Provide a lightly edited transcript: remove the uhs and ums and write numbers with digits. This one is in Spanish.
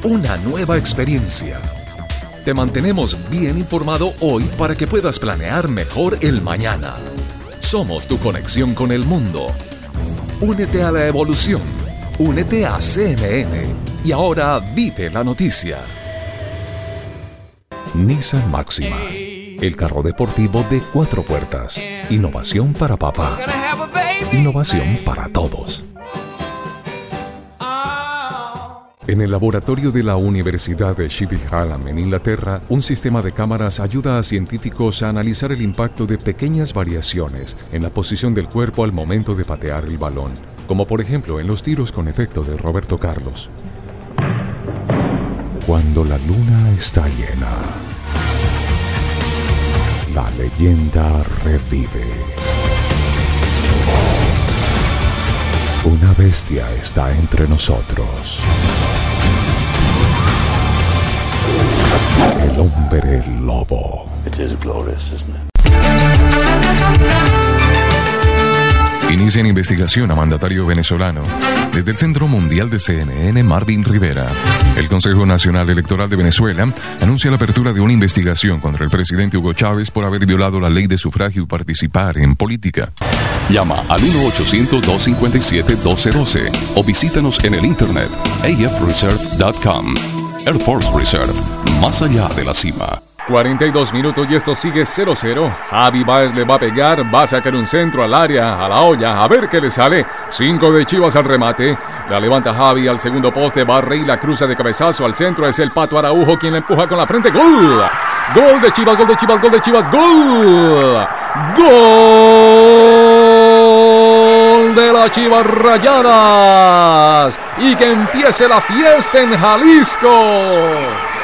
una nueva experiencia. Te mantenemos bien informado hoy para que puedas planear mejor el mañana. Somos tu conexión con el mundo. Únete a la evolución. Únete a CNN. Y ahora vive la noticia. Nissan Máxima. El carro deportivo de 4 puertas. Innovación para papá. Innovación para todos. En el laboratorio de la Universidad de Sheffield Hallam en Inglaterra, un sistema de cámaras ayuda a científicos a analizar el impacto de pequeñas variaciones en la posición del cuerpo al momento de patear el balón, como por ejemplo en los tiros con efecto de Roberto Carlos. Cuando la luna está llena, la leyenda revive. Una bestia está entre nosotros. El hombre lobo. It is glorious, isn't it? Inician investigación a mandatario venezolano. Desde el Centro Mundial de CNN, Marvin Rivera. El Consejo Nacional Electoral de Venezuela anuncia la apertura de una investigación contra el presidente Hugo Chávez por haber violado la ley de sufragio y participar en política. Llama al 1-800-257-1212 o visítanos en el internet afreserve.com. Air Force Reserve, más allá de la cima. 42 minutos y esto sigue 0-0. Javi Baez le va a pegar, va a sacar un centro al área, a la olla, a ver qué le sale. 5 de Chivas al remate. La levanta Javi al segundo poste, barre y la cruza de cabezazo al centro. Es el Pato Araujo quien la empuja con la frente. ¡Gol! ¡Gol de Chivas, gol de Chivas, gol de Chivas! ¡Gol! ¡Gol de las Chivas Rayadas! Y que empiece la fiesta en Jalisco.